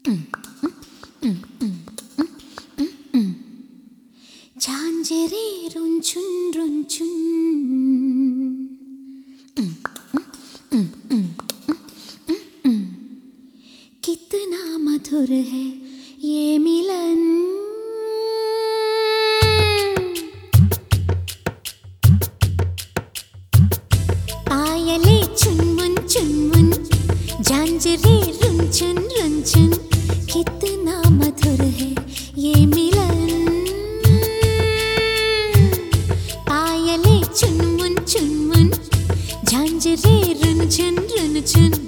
झांझरे रुनझुन रुनझुन, कितना मधुर है ये मिलन। पायले चुनमुन चुनमुन, झांझरे रुनझुन रुनझुन, कितना मधुर है ये मिलन। पायले चुनमुन चुनमुन, झांझरे रुनझुन रुनझुन,